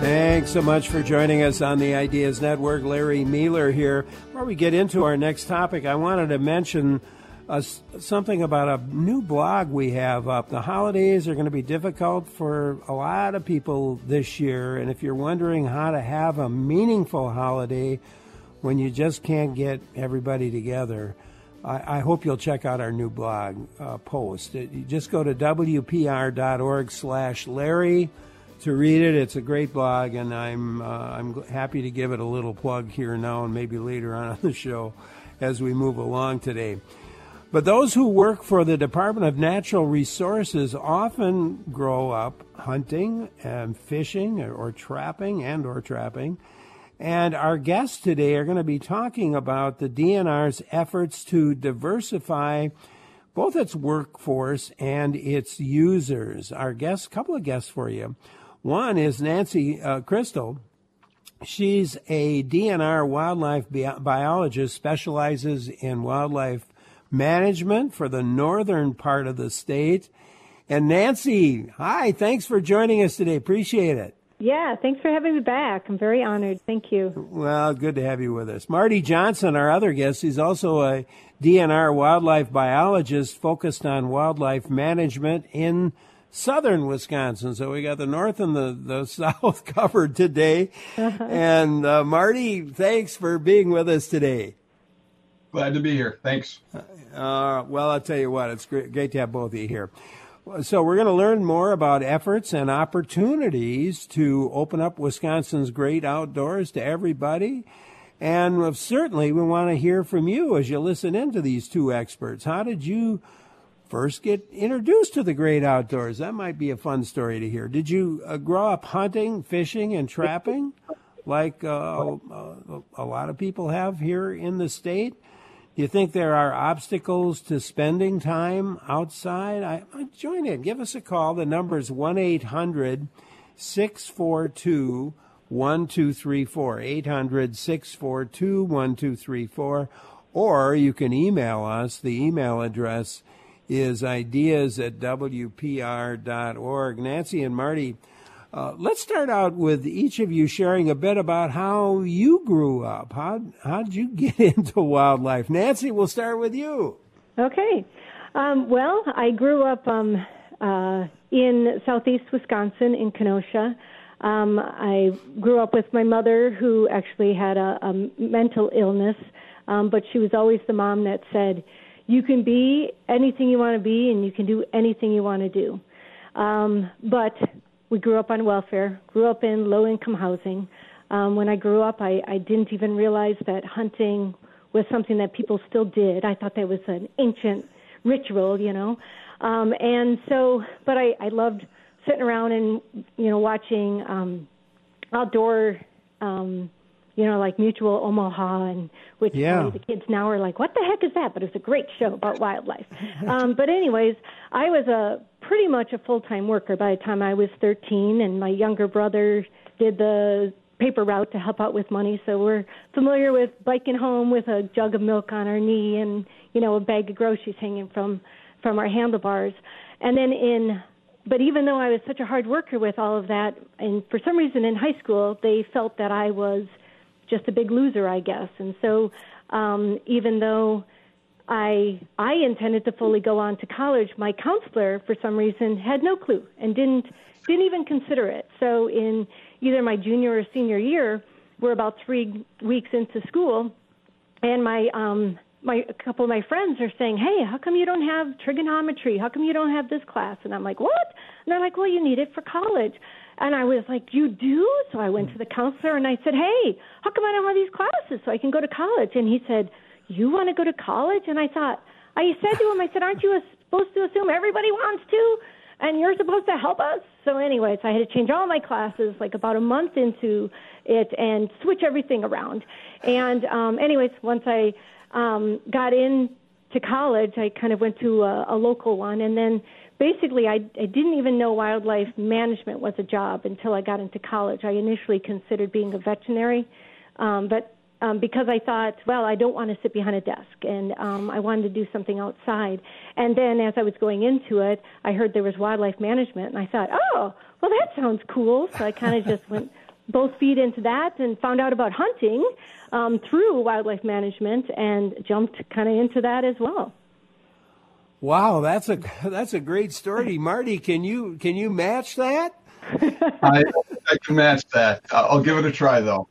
Thanks so much for joining us on the Ideas Network. Larry Mueller here. Before we get into our next topic, I wanted to mention something about a new blog we have up. The holidays are going to be difficult for a lot of people this year, and if you're wondering how to have a meaningful holiday when you just can't get everybody together, I hope you'll check out our new blog post. You just go to wpr.org/Larry to read it. It's a great blog, and I'm happy to give it a little plug here now and maybe later on the show as we move along today. But those who work for the Department of Natural Resources often grow up hunting and fishing or trapping. And our guests today are going to be talking about the DNR's efforts to diversify both its workforce and its users. Our guests, couple of guests for you. One is Nancy Crystal. She's a DNR wildlife biologist, specializes in wildlife management for the northern part of the state. And Nancy, hi, thanks for joining us today. Appreciate it. Yeah, thanks for having me back. I'm very honored. Thank you. Well, good to have you with us. Marty Johnson, our other guest, he's also a DNR wildlife biologist focused on wildlife management in southern Wisconsin. So we got the north and the south covered today. And Marty, thanks for being with us today. Glad to be here. Thanks. Well, I'll tell you what, it's great to have both of you here. So we're going to learn more about efforts and opportunities to open up Wisconsin's great outdoors to everybody. And certainly we want to hear from you as you listen into these two experts. How did you first get introduced to the great outdoors? That might be a fun story to hear. Did you grow up hunting, fishing, and trapping like a lot of people have here in the state? Do you think there are obstacles to spending time outside? Join in. Give us a call. The number is 1-800-642-1234, 800-642-1234. Or you can email us. The email address is ideas@wpr.org. Nancy and Marty, let's start out with each of you sharing a bit about how you grew up. How did you get into wildlife? Nancy, we'll start with you. Okay. Well, I grew up in southeast Wisconsin in Kenosha. I grew up with my mother, who actually had a mental illness, but she was always the mom that said, you can be anything you want to be and you can do anything you want to do. But we grew up on welfare, grew up in low-income housing. When I grew up, I didn't even realize that hunting was something that people still did. I thought that was an ancient ritual, you know. But I loved sitting around and, you know, watching outdoor, like Mutual Omaha, and which the kids now are like, what the heck is that? But it was a great show about wildlife. But anyways, I was pretty much a full-time worker by the time I was 13, and my younger brother did the paper route to help out with money. So we're familiar with biking home with a jug of milk on our knee and, you know, a bag of groceries hanging from our handlebars. And then but even though I was such a hard worker with all of that, and for some reason in high school, they felt that I was just a big loser, I guess. And so even though I intended to fully go on to college, my counselor, for some reason, had no clue and didn't even consider it. So in either my junior or senior year, we're about 3 weeks into school, and a couple of my friends are saying, hey, how come you don't have trigonometry? How come you don't have this class? And I'm like, what? And they're like, well, you need it for college. And I was like, you do? So I went to the counselor and I said, hey, how come I don't have these classes so I can go to college? And he said, you want to go to college? And I said to him, aren't you supposed to assume everybody wants to? And you're supposed to help us? So anyways, I had to change all my classes like about a month into it and switch everything around. And anyways, once I got into college, I kind of went to a local one. And then basically I didn't even know wildlife management was a job until I got into college. I initially considered being a veterinary, but because I thought, well, I don't want to sit behind a desk, and I wanted to do something outside. And then as I was going into it, I heard there was wildlife management, and I thought, oh, well, that sounds cool. So I kind of just went both feed into that, and found out about hunting through wildlife management, and jumped kind of into that as well. Wow, that's a great story, Marty. Can you match that? I can match that. I'll give it a try, though.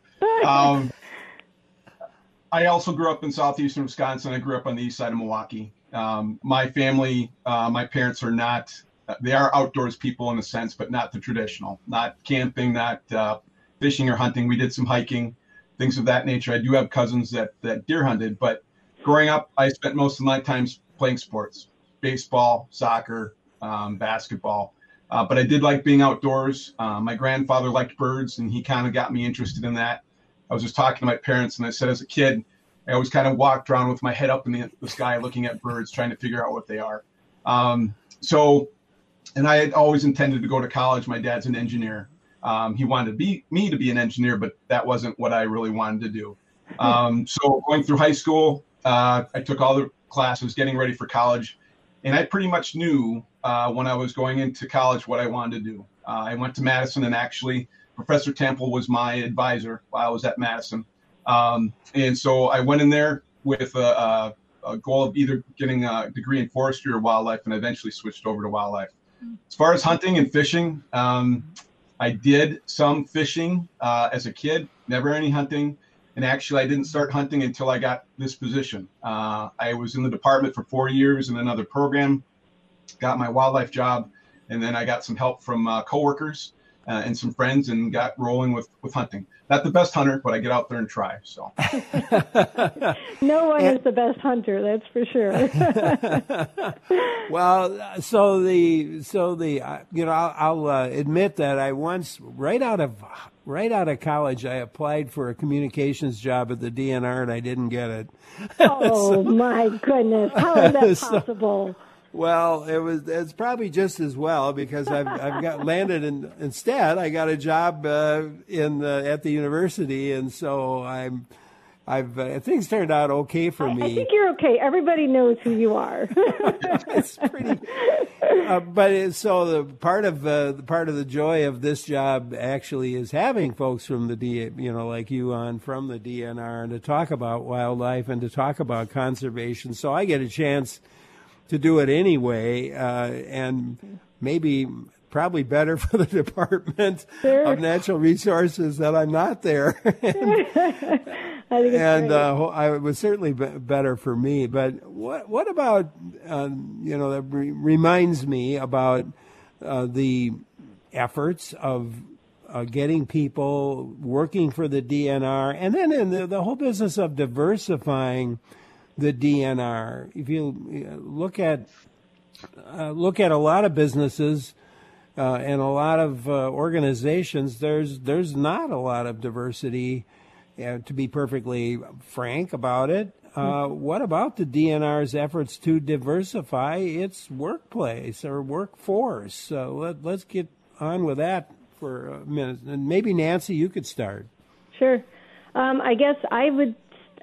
I also grew up in southeastern Wisconsin. I grew up on the east side of Milwaukee. My family, my parents they are outdoors people in a sense, but not the traditional, not camping, not fishing or hunting. We did some hiking, things of that nature. I do have cousins that deer hunted, but growing up, I spent most of my time playing sports, baseball, soccer, basketball. But I did like being outdoors. My grandfather liked birds, and he kind of got me interested in that. I was just talking to my parents, and I said as a kid, I always kind of walked around with my head up in the sky looking at birds, trying to figure out what they are. And I had always intended to go to college. My dad's an engineer. He wanted me to be an engineer, but that wasn't what I really wanted to do. So going through high school, I took all the classes, getting ready for college. And I pretty much knew when I was going into college what I wanted to do. I went to Madison, and actually Professor Temple was my advisor while I was at Madison. And so I went in there with a goal of either getting a degree in forestry or wildlife, and eventually switched over to wildlife. As far as hunting and fishing, I did some fishing as a kid, never any hunting. And actually, I didn't start hunting until I got this position. I was in the department for 4 years in another program, got my wildlife job, and then I got some help from coworkers and some friends, and got rolling with hunting. Not the best hunter, but I get out there and try. So no one is the best hunter, that's for sure. Well, I'll admit that I once, right out of college, I applied for a communications job at the DNR, and I didn't get it. Oh my goodness! How is that possible? Well, it's probably just as well, because I've got landed instead. I got a job at the university, and so things turned out okay for me. I think you're okay. Everybody knows who you are. It's pretty. So the part of the joy of this job actually is having folks from the like you on from the DNR, and to talk about wildlife and to talk about conservation. So I get a chance to do it anyway, and probably better for the Department of Natural Resources that I'm not there. I think it's great. It was certainly better for me. But what about, that reminds me about the efforts of getting people working for the DNR, and then in the whole business of diversifying the DNR. If you look at a lot of businesses and a lot of organizations, there's not a lot of diversity. To be perfectly frank about it, what about the DNR's efforts to diversify its workplace or workforce? So let's get on with that for a minute, and maybe Nancy, you could start. Sure. I guess I would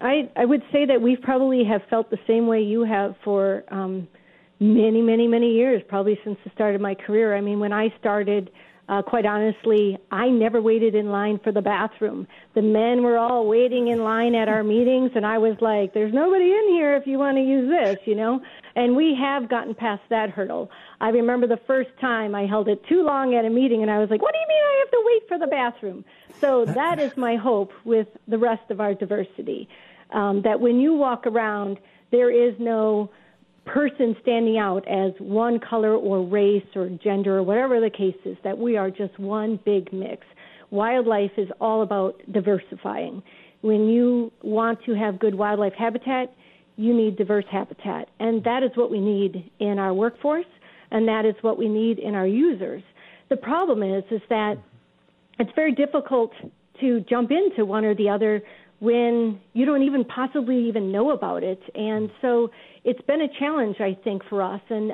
say that we probably have felt the same way you have for many, many, many years, probably since the start of my career. I mean, when I started, quite honestly, I never waited in line for the bathroom. The men were all waiting in line at our meetings, and I was like, there's nobody in here if you want to use this, And we have gotten past that hurdle. I remember the first time I held it too long at a meeting, and I was like, what do you mean I have to wait for the bathroom? So that is my hope with the rest of our diversity. That when you walk around, there is no person standing out as one color or race or gender or whatever the case is, that we are just one big mix. Wildlife is all about diversifying. When you want to have good wildlife habitat, you need diverse habitat. And that is what we need in our workforce, and that is what we need in our users. The problem is that it's very difficult to jump into one or the other when you don't even possibly even know about it. And so it's been a challenge, I think, for us. And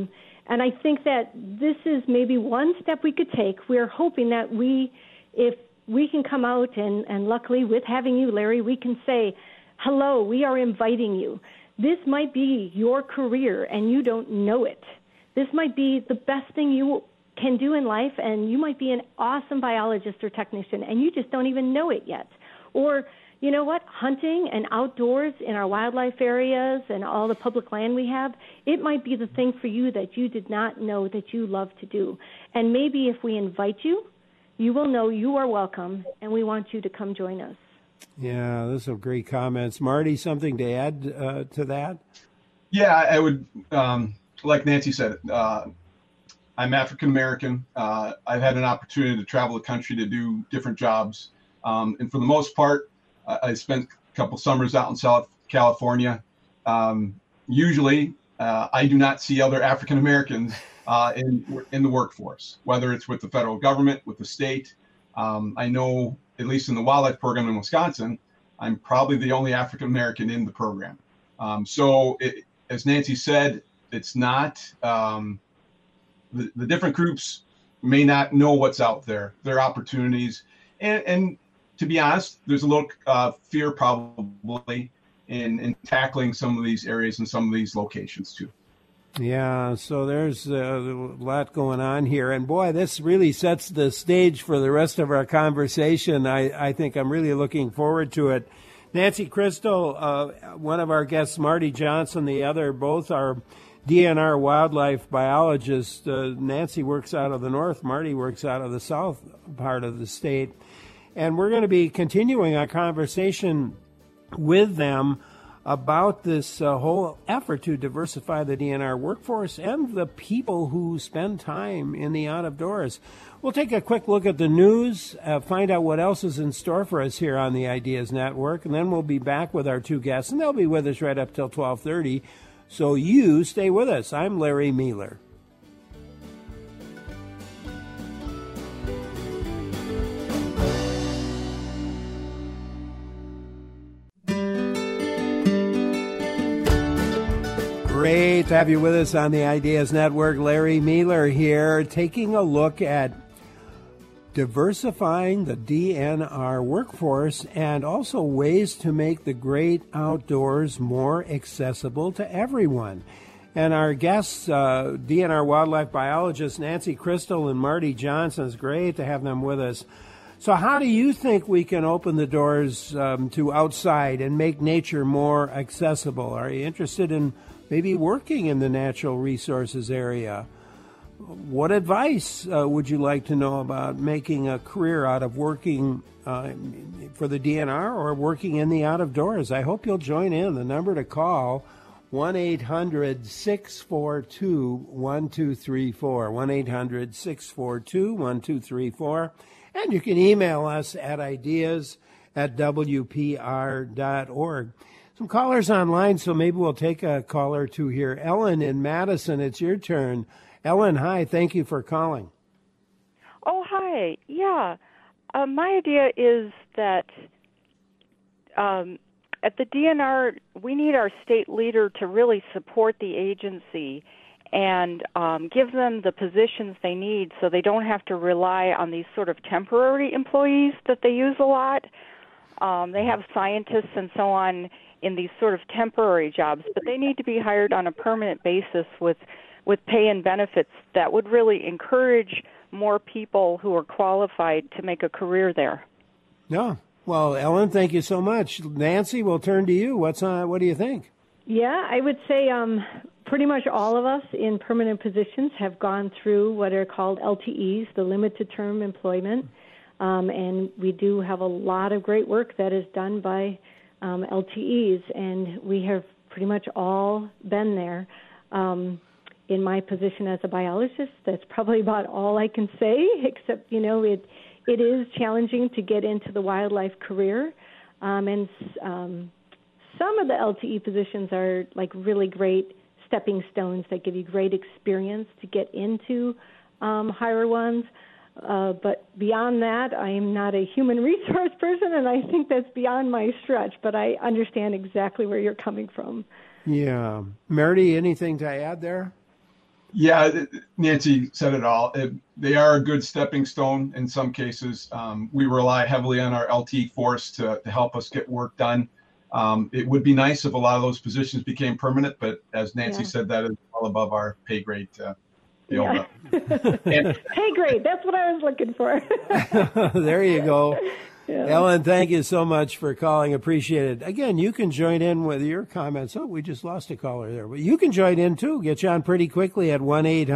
I think that this is maybe one step we could take. We're hoping that if we can come out, and luckily with having you, Larry, we can say, hello, we are inviting you. This might be your career, and you don't know it. This might be the best thing you can do in life, and you might be an awesome biologist or technician, and you just don't even know it yet. Or, you know what, hunting and outdoors in our wildlife areas and all the public land we have, it might be the thing for you that you did not know that you love to do. And maybe if we invite you, you will know you are welcome, and we want you to come join us. Yeah, those are great comments. Marty, something to add to that? Yeah, I would, like Nancy said, I'm African American. I've had an opportunity to travel the country to do different jobs. And for the most part, I spent a couple summers out in South California. Usually, I do not see other African Americans in the workforce, whether it's with the federal government, with the state. I know, at least in the wildlife program in Wisconsin, I'm probably the only African American in the program. As Nancy said, it's not, the different groups may not know what's out there, their opportunities. And to be honest, there's a little fear probably in tackling some of these areas and some of these locations too. Yeah, so there's a lot going on here. And boy, this really sets the stage for the rest of our conversation. I think I'm really looking forward to it. Nancy Crystal, one of our guests, Marty Johnson, the other, both are DNR wildlife biologists. Nancy works out of the north, Marty works out of the south part of the state. And we're going to be continuing our conversation with them about this whole effort to diversify the DNR workforce and the people who spend time in the out of doors. We'll take a quick look at the news, find out what else is in store for us here on the Ideas Network, and then we'll be back with our two guests, and they'll be with us right up till 12:30. So you stay with us. I'm Larry Mueller. Great to have you with us on the Ideas Network. Larry Mueller here, taking a look at diversifying the DNR workforce and also ways to make the great outdoors more accessible to everyone. And our guests, DNR wildlife biologists Nancy Crystal and Marty Johnson, it's great to have them with us. So how do you think we can open the doors to outside and make nature more accessible? Are you interested in maybe working in the natural resources area? What advice would you like to know about making a career out of working for the DNR or working in the out of doors? I hope you'll join in. The number to call, 1-800-642-1234, 1-800-642-1234. And you can email us at ideas@wpr.org. Some callers online, so maybe we'll take a call or two here. Ellen in Madison, it's your turn. Ellen, hi. Thank you for calling. Oh, hi. Yeah. My idea is that at the DNR, we need our state leader to really support the agency and give them the positions they need so they don't have to rely on these sort of temporary employees that they use a lot. They have scientists and so on in these sort of temporary jobs, but they need to be hired on a permanent basis with pay and benefits that would really encourage more people who are qualified to make a career there. No. Well, Ellen, thank you so much. Nancy, we'll turn to you. What do you think? Yeah, I would say pretty much all of us in permanent positions have gone through what are called LTEs, the limited term employment, and we do have a lot of great work that is done by LTEs, and we have pretty much all been there. In my position as a biologist, that's probably about all I can say, except, it is challenging to get into the wildlife career. And some of the LTE positions are like really great stepping stones that give you great experience to get into higher ones. But beyond that, I am not a human resource person, and I think that's beyond my stretch, but I understand exactly where you're coming from. Yeah. Marty, anything to add there? Yeah, Nancy said it all. They are a good stepping stone in some cases. We rely heavily on our LT force to help us get work done. It would be nice if a lot of those positions became permanent, but as Nancy said, that is well above our pay grade to Yeah. Hey, great. That's what I was looking for. There you go. Yeah. Ellen, thank you so much for calling. Appreciate it. Again, you can join in with your comments. Oh, we just lost a caller there. But you can join in, too. Get you on pretty quickly at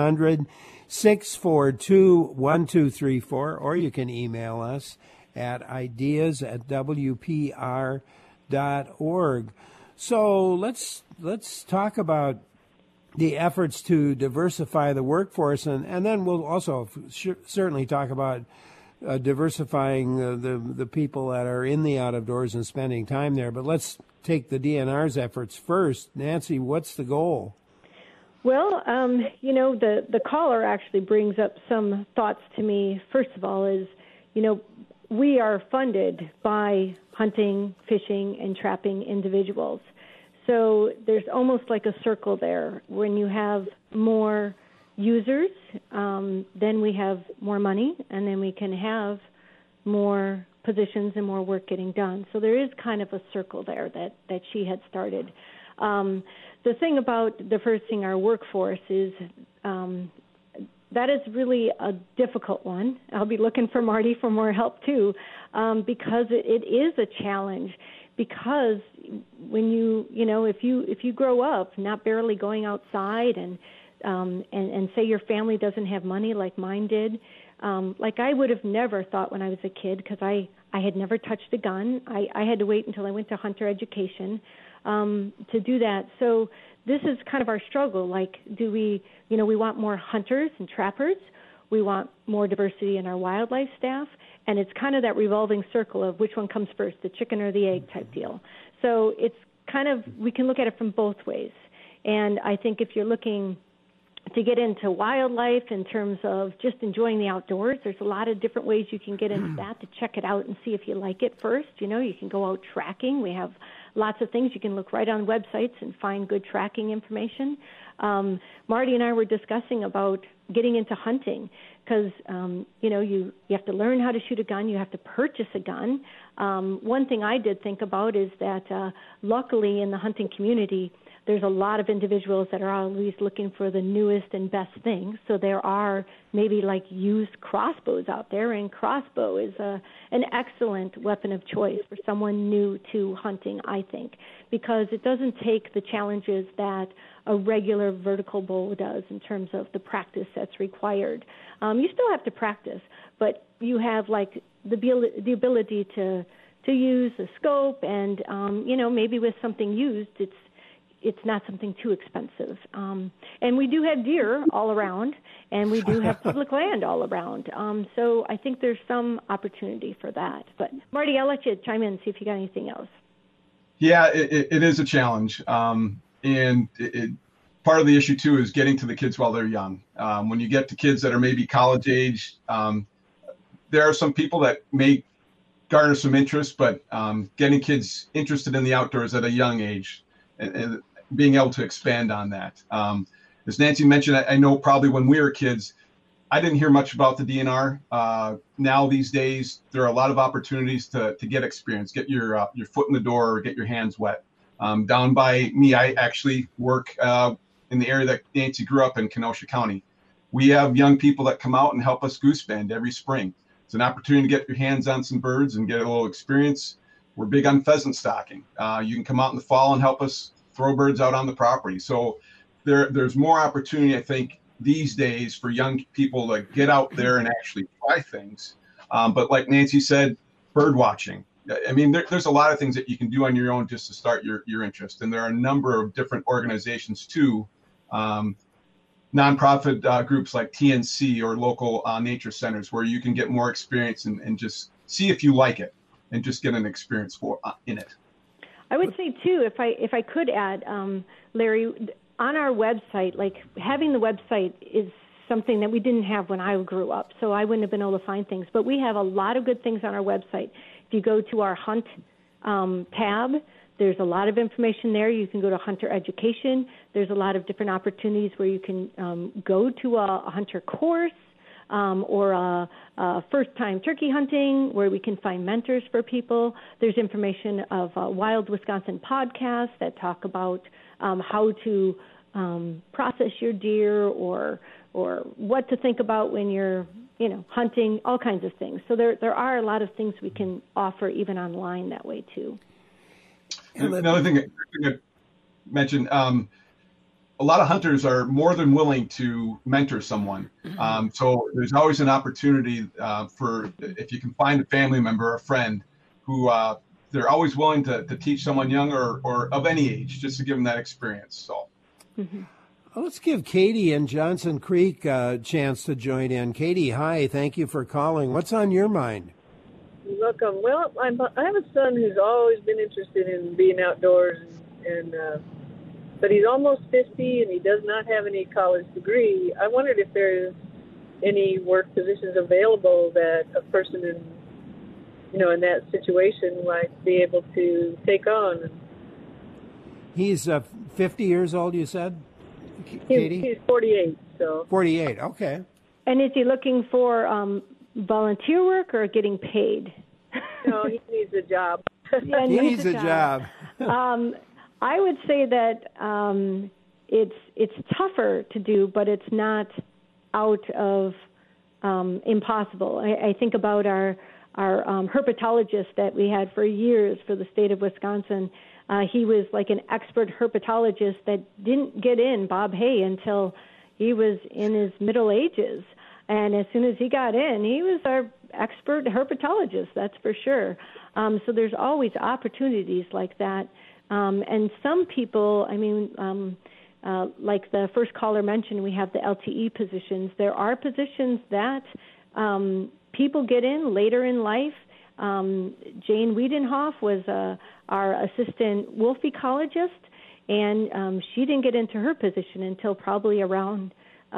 1-800-642-1234, or you can email us at ideas@wpr.org. So let's talk about the efforts to diversify the workforce, and then we'll also certainly talk about diversifying the people that are in the out of doors and spending time there. But let's take the DNR's efforts first. Nancy, what's the goal? Well, the caller actually brings up some thoughts to me. First of all is, we are funded by hunting, fishing, and trapping individuals. So there's almost like a circle there. When you have more users, then we have more money, and then we can have more positions and more work getting done. So there is kind of a circle there that she had started. The thing about diversifying our workforce is that is really a difficult one. I'll be looking for Marty for more help too, because it is a challenge. Because when if you grow up not barely going outside and say your family doesn't have money like mine did, like I would have never thought when I was a kid, because I had never touched a gun. I had to wait until I went to hunter education to do that. So this is kind of our struggle. Like, do we want more hunters and trappers? We want more diversity in our wildlife staff. And it's kind of that revolving circle of which one comes first, the chicken or the egg type deal. So it's kind of, we can look at it from both ways. And I think if you're looking to get into wildlife in terms of just enjoying the outdoors, there's a lot of different ways you can get into that to check it out and see if you like it first. You can go out tracking. We have lots of things. You can look right on websites and find good tracking information. Marty and I were discussing about getting into hunting because, you have to learn how to shoot a gun. You have to purchase a gun. One thing I did think about is that luckily in the hunting community, there's a lot of individuals that are always looking for the newest and best things. So there are maybe like used crossbows out there, and crossbow is an excellent weapon of choice for someone new to hunting, I think, because it doesn't take the challenges that a regular vertical bow does in terms of the practice that's required. You still have to practice, but you have like the ability to use a scope, and maybe with something used, it's not something too expensive. And we do have deer all around, and we do have public land all around. So I think there's some opportunity for that. But Marty, I'll let you chime in and see if you got anything else. Yeah, it is a challenge. And part of the issue, too, is getting to the kids while they're young. When you get to kids that are maybe college age, there are some people that may garner some interest, but getting kids interested in the outdoors at a young age and being able to expand on that. As Nancy mentioned, I know probably when we were kids, I didn't hear much about the DNR. Now these days, there are a lot of opportunities to get experience, get your foot in the door, or get your hands wet. Down by me, I actually work in the area that Nancy grew up in, Kenosha County. We have young people that come out and help us goose band every spring. It's an opportunity to get your hands on some birds and get a little experience. We're big on pheasant stalking. You can come out in the fall and help us throw birds out on the property. So there's more opportunity, I think, these days for young people to get out there and actually try things. But like Nancy said, bird watching. I mean, there's a lot of things that you can do on your own just to start your interest. And there are a number of different organizations too, nonprofit groups like TNC or local nature centers where you can get more experience and just see if you like it and just get an experience in it. I would say too, if I could add, Larry, on our website, like having the website is something that we didn't have when I grew up, so I wouldn't have been able to find things. But we have a lot of good things on our website. If you go to our Hunt tab, there's a lot of information there. You can go to Hunter Education. There's a lot of different opportunities where you can go to a hunter course or a first-time turkey hunting where we can find mentors for people. There's information of Wild Wisconsin podcasts that talk about how to process your deer or what to think about when you're, hunting, all kinds of things. So there are a lot of things we can offer even online that way too. Another thing I mentioned, a lot of hunters are more than willing to mentor someone. So there's always an opportunity for, if you can find a family member or a friend who they're always willing to teach someone young or of any age, just to give them that experience. So. Mm-hmm. Well, let's give Katie in Johnson Creek a chance to join in. Katie, hi. Thank you for calling. What's on your mind? You're welcome. Well, I have a son who's always been interested in being outdoors, but he's almost 50 and he does not have any college degree. I wondered if there's any work positions available that a person in that situation might be able to take on. He's 50 years old, you said, Katie? He's 48. So 48, okay. And is he looking for volunteer work or getting paid? No, he needs a job. Yeah, he needs a job. I would say that it's tougher to do, but it's not out of impossible. I think about our herpetologist that we had for years for the state of Wisconsin. He was like an expert herpetologist that didn't get in, Bob Hay, until he was in his middle ages. And as soon as he got in, he was our expert herpetologist, that's for sure. So there's always opportunities like that. And some people, like the first caller mentioned, we have the LTE positions. There are positions that people get in later in life. Jane Wiedenhoff was our assistant wolf ecologist, and she didn't get into her position until probably around,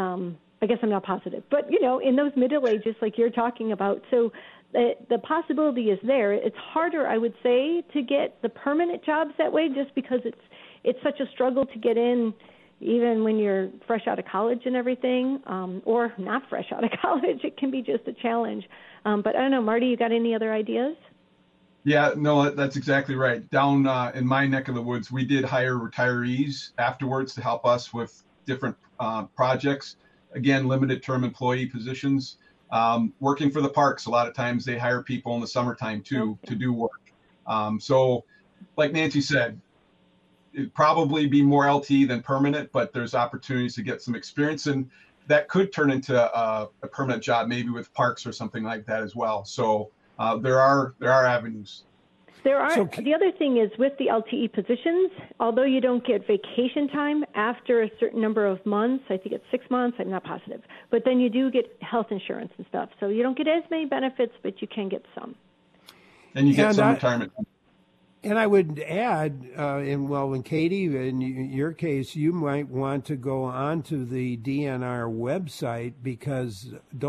I guess I'm not positive, but, in those middle ages like you're talking about. So the possibility is there. It's harder, I would say, to get the permanent jobs that way just because it's such a struggle to get in even when you're fresh out of college and everything, or not fresh out of college. It can be just a challenge. But I don't know, Marty, you got any other ideas? Yeah, no, that's exactly right. Down in my neck of the woods, we did hire retirees afterwards to help us with different projects. Again, limited term employee positions. Working for the parks, a lot of times they hire people in the summertime too to do work. So like Nancy said, it'd probably be more LT than permanent, but there's opportunities to get some experience, and that could turn into a permanent job, maybe with parks or something like that as well. So there are avenues. There are. The other thing is with the LTE positions, although you don't get vacation time after a certain number of months, I think it's 6 months, I'm not positive, but then you do get health insurance and stuff. So you don't get as many benefits, but you can get some. And you get some retirement. And I would add, in Katie, in your case, you might want to go onto the DNR website because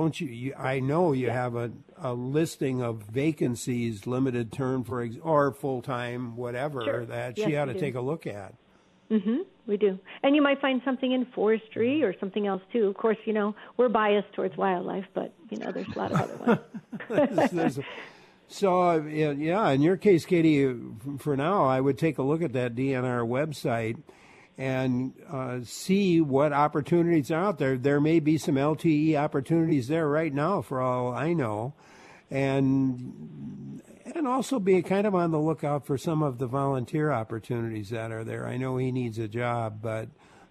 I know you have a listing of vacancies, limited term or full-time, whatever, that she ought to take a look at. Mm-hmm, we do. And you might find something in forestry or something else, too. Of course, we're biased towards wildlife, but, there's a lot of other ones. So, in your case, Katie, for now, I would take a look at that DNR website and see what opportunities are out there. There may be some LTE opportunities there right now, for all I know, and also be kind of on the lookout for some of the volunteer opportunities that are there. I know he needs a job, but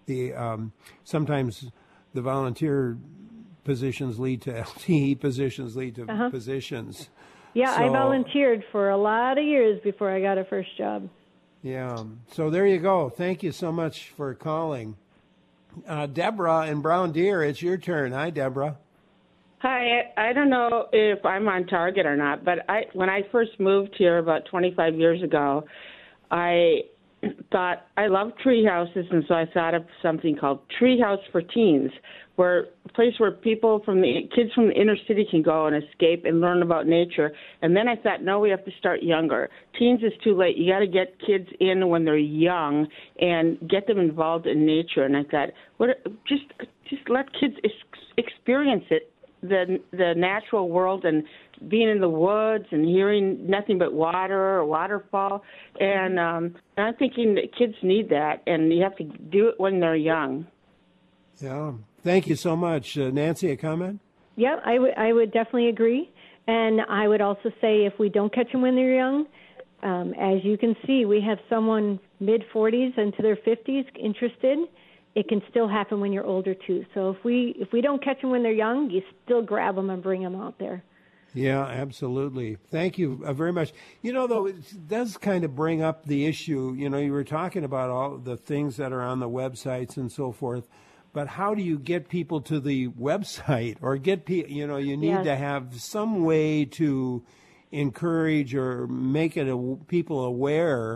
sometimes the volunteer positions lead to LTE positions, lead to positions. Yeah, I volunteered for a lot of years before I got a first job. Yeah, so there you go. Thank you so much for calling. Deborah in Brown Deer, it's your turn. Hi, Deborah. Hi, I don't know if I'm on target or not, but when I first moved here about 25 years ago, I thought I love tree houses, and so I thought of something called Treehouse for Teens, where a place where kids from the inner city can go and escape and learn about nature. And then I thought, no, we have to start younger. Teens is too late. You got to get kids in when they're young and get them involved in nature. And I thought, just let kids experience it, the natural world, and being in the woods and hearing nothing but water or waterfall. And I'm thinking that kids need that, and you have to do it when they're young. Yeah. Thank you so much. Nancy, a comment? Yeah, I would definitely agree. And I would also say if we don't catch them when they're young, as you can see, we have someone mid-40s into their 50s interested. It can still happen when you're older, too. So if we don't catch them when they're young, you still grab them and bring them out there. Yeah, absolutely. Thank you very much. Though, it does kind of bring up the issue. You were talking about all the things that are on the websites and so forth, but how do you get people to the website or get people, you need to have some way to encourage or make it people aware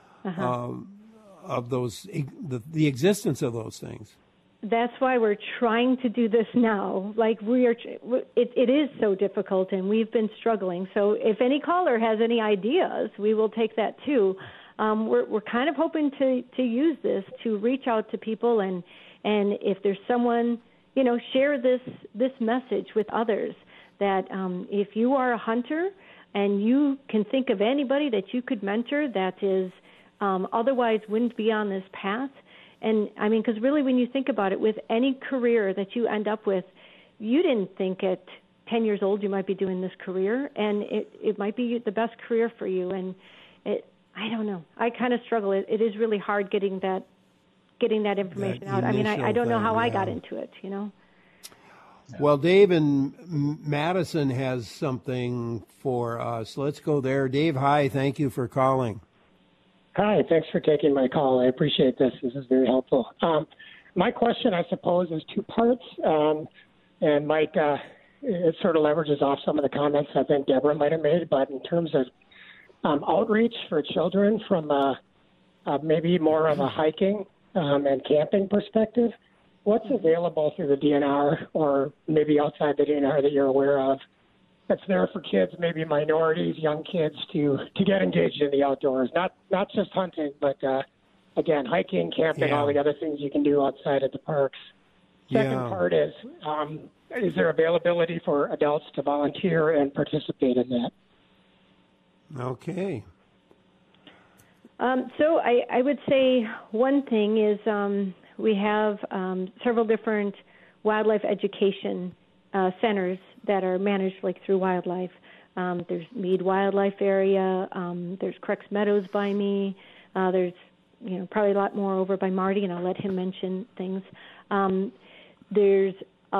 of those, the existence of those things. That's why we're trying to do this now. Like it is so difficult, and we've been struggling. So if any caller has any ideas, we will take that too. We're kind of hoping to use this to reach out to people, and if there's someone, share this message with others that if you are a hunter and you can think of anybody that you could mentor that is otherwise wouldn't be on this path. And, because really when you think about it, with any career that you end up with, you didn't think at 10 years old you might be doing this career, and it might be the best career for you. And I don't know. I kind of struggle. It is really hard getting that information out. I don't know how I got into it, Well, Dave in Madison has something for us. Let's go there. Dave, hi. Thank you for calling. Hi, thanks for taking my call. I appreciate this. This is very helpful. My question, I suppose, is two parts. And Mike, it sort of leverages off some of the comments I think Deborah might have made. But in terms of outreach for children from maybe more of a hiking and camping perspective, what's available through the DNR or maybe outside the DNR that you're aware of that's there for kids, maybe minorities, young kids, to get engaged in the outdoors, not just hunting, but again, hiking, camping, all the other things you can do outside of the parks. Second part is there availability for adults to volunteer and participate in that? Okay. So I would say one thing is we have several different wildlife education centers that are managed through wildlife. There's Mead Wildlife Area. There's Crex Meadows by me. There's probably a lot more over by Marty, and I'll let him mention things. There's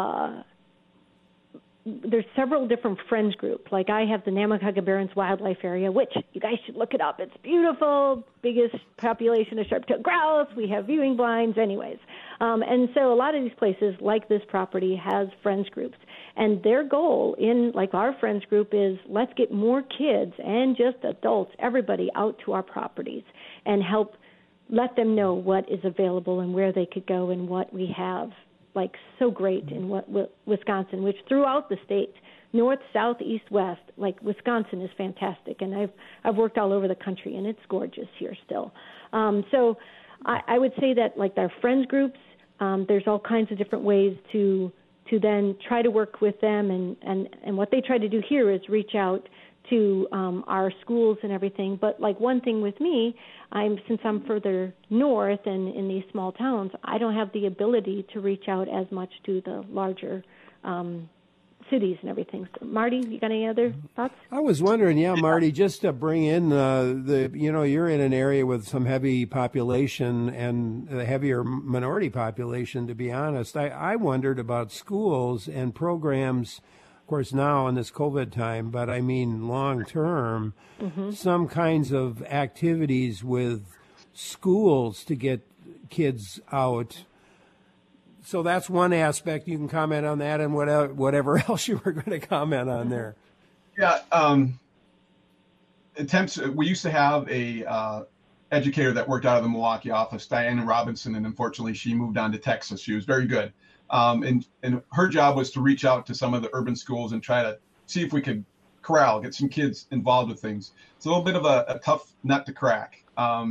several different friends groups. Like I have the Namakaga Barrens Wildlife Area, which you guys should look it up. It's beautiful, biggest population of sharp-tailed grouse. We have viewing blinds, anyways. And so a lot of these places, like this property, has friends groups. And their goal in, our friends group is let's get more kids and just adults, everybody out to our properties and help let them know what is available and where they could go and what we have so great in Wisconsin, which throughout the state, north, south, east, west, Wisconsin is fantastic. And I've worked all over the country, and it's gorgeous here still. So I would say that our friends groups, there's all kinds of different ways to then try to work with them. And what they try to do here is reach out to our schools and everything. But one thing with me, since I'm further north and in these small towns, I don't have the ability to reach out as much to the larger cities and everything. So, Marty, you got any other thoughts? I was wondering, Marty, just to bring in you're in an area with some heavy population and a heavier minority population, to be honest. I wondered about schools and programs, of course, now in this COVID time, but I mean long term, some kinds of activities with schools to get kids out. So that's one aspect. You can comment on that and whatever else you were going to comment on there. Yeah. Attempts. We used to have a educator that worked out of the Milwaukee office, Diana Robinson, and unfortunately she moved on to Texas. She was very good. And her job was to reach out to some of the urban schools and try to see if we could get some kids involved with things. It's a little bit of a tough nut to crack.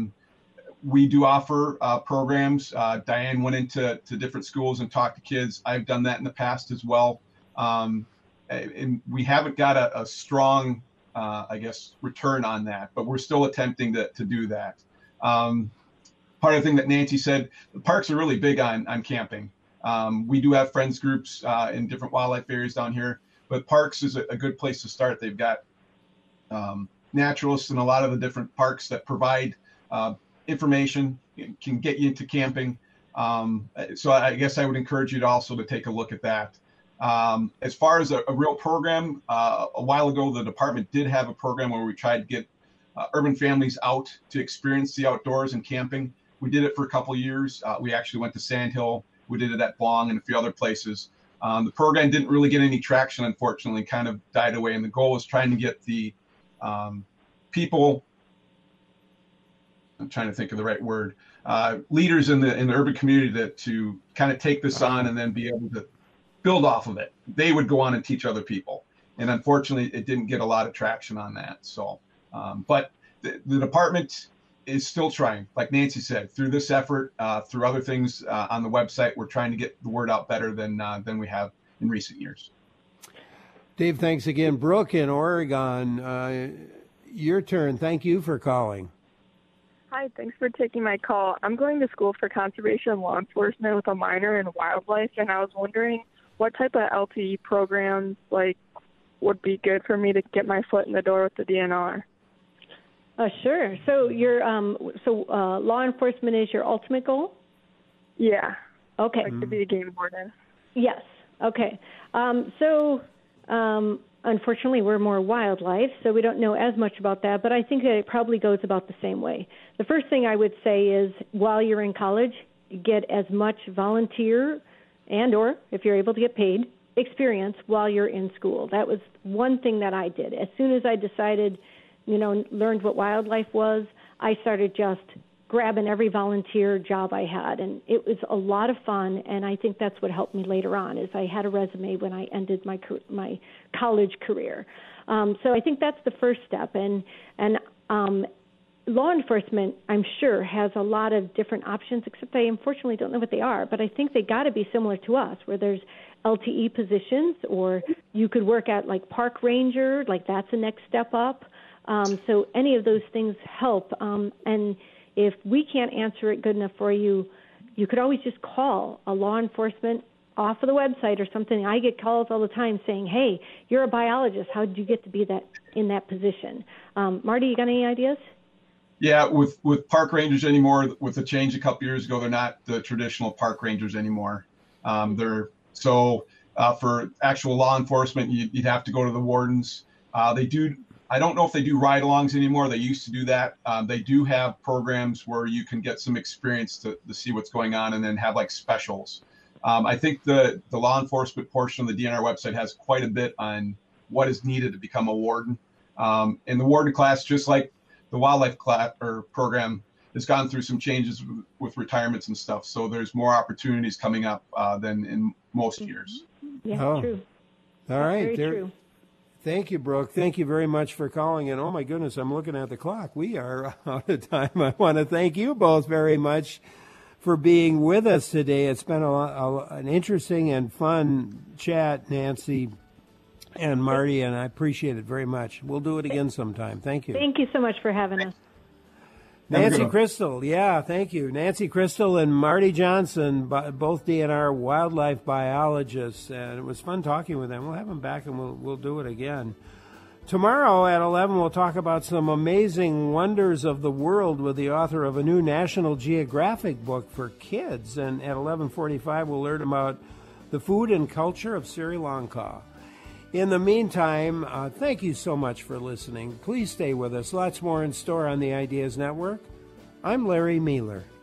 We do offer programs. Diane went into different schools and talked to kids. I've done that in the past as well. And we haven't got a strong, return on that, but we're still attempting to do that. Part of the thing that Nancy said, the parks are really big on camping. We do have friends groups in different wildlife areas down here, but parks is a good place to start. They've got naturalists in a lot of the different parks that provide information, can get you into camping. So I guess I would encourage you to also to take a look at that. As far as a real program, a while ago, the department did have a program where we tried to get urban families out to experience the outdoors and camping. We did it for a couple of years. We actually went to Sand Hill. We did it at Blong and a few other places. The program didn't really get any traction, unfortunately, kind of died away. And the goal was trying to get the people, I'm trying to think of the right word, leaders in the urban community to kind of take this on and then be able to build off of it. They would go on and teach other people. And unfortunately, it didn't get a lot of traction on that. So, but the department is still trying, like Nancy said, through this effort, through other things on the website, we're trying to get the word out better than we have in recent years. Dave, thanks again. Brooke in Oregon, your turn. Thank you for calling. Hi, thanks for taking my call. I'm going to school for conservation and law enforcement with a minor in wildlife, and I was wondering what type of LTE programs would be good for me to get my foot in the door with the DNR. Sure. So your law enforcement is your ultimate goal? Yeah. Okay. To be a game warden. Yes. Okay. Unfortunately, we're more wildlife, so we don't know as much about that, but I think that it probably goes about the same way. The first thing I would say is while you're in college, get as much volunteer and or, if you're able to get paid, experience while you're in school. That was one thing that I did. As soon as I decided, learned what wildlife was, I started just grabbing every volunteer job I had, and it was a lot of fun, and I think that's what helped me later on, is I had a resume when I ended my college career. So I think that's the first step, and law enforcement, I'm sure, has a lot of different options, except I unfortunately don't know what they are, but I think they got to be similar to us, where there's LTE positions, or you could work at park ranger, that's the next step up. So any of those things help, and if we can't answer it good enough for you, you could always just call a law enforcement off of the website or something. I get calls all the time saying, hey, you're a biologist. How did you get to be in that position? Marty, you got any ideas? Yeah, with park rangers anymore, with the change a couple years ago, they're not the traditional park rangers anymore. For actual law enforcement, you'd have to go to the wardens. I don't know if they do ride-alongs anymore. They used to do that. They do have programs where you can get some experience to see what's going on and then have specials. I think the law enforcement portion of the DNR website has quite a bit on what is needed to become a warden. And the warden class, just like the wildlife class or program, has gone through some changes with retirements and stuff. So there's more opportunities coming up than in most years. Yeah, true. All right. Very true. Thank you, Brooke. Thank you very much for calling. And oh my goodness, I'm looking at the clock. We are out of time. I want to thank you both very much for being with us today. It's been an interesting and fun chat, Nancy and Marty, and I appreciate it very much. We'll do it again sometime. Thank you. Thank you so much for having us. Nancy Crystal, thank you. Nancy Crystal and Marty Johnson, both DNR wildlife biologists, and it was fun talking with them. We'll have them back, and we'll do it again. Tomorrow at 11, we'll talk about some amazing wonders of the world with the author of a new National Geographic book for kids, and at 11:45, we'll learn about the food and culture of Sri Lanka. In the meantime, thank you so much for listening. Please stay with us. Lots more in store on the Ideas Network. I'm Larry Mueller.